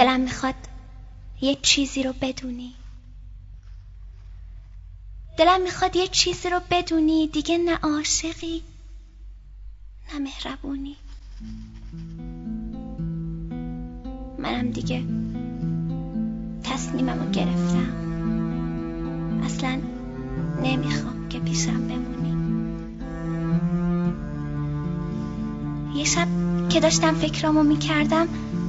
دلم میخواد یه چیزی رو بدونی. دلم میخواد یه چیزی رو بدونی، دیگه نه عاشقی نه مهربونی. منم دیگه تصمیممو گرفتم، اصلا نمیخوام که پیشم بمونی. یه شب که داشتم فکرامو میکردم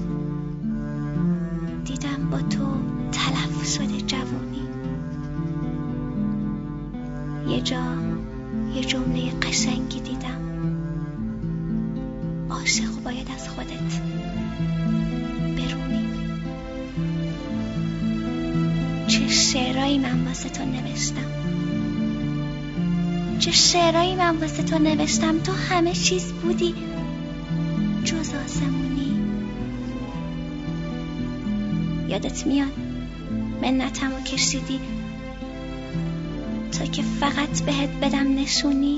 دیدم با تو تلف شده جوونی. یه جا یه جمله قشنگی دیدم: عاشقو باید از خودت برونی. چه شعرهایی من واسه تو نوشتم، چه شعرهایی من واسه تو نوشتم. تو همه چیز بودی جز آسمونی. یادت میاد منتمو کشیدی تا که فقط بهت بدم نشونی؟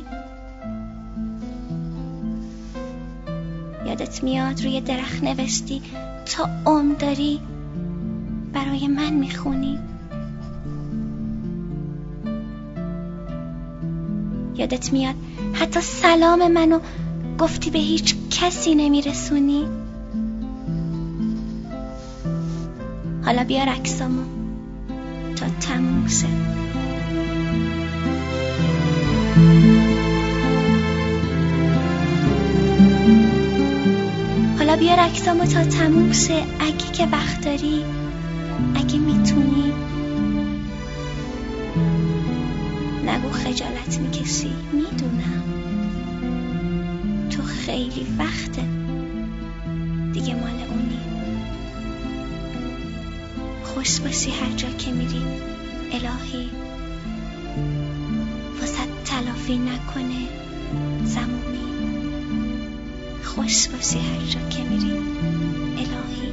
یادت میاد روی درخت نوشتی تا عمر داری برای من میخونی؟ یادت میاد حتی سلام منو گفتی به هیچ کسی نمیرسونی؟ حالا بیار عکسامو تا تموم شه. حالا بیار عکسامو تا تموم شه، اگه که وقت داری، اگه میتونی. نگو خجالت میکشی، میدونم تو خیلی وقته دیگه مال اونی. خوش باشی هر جا که میری، الهی واسه تلافی نکنه زمونی. خوش باشی هر جا که میری، الهی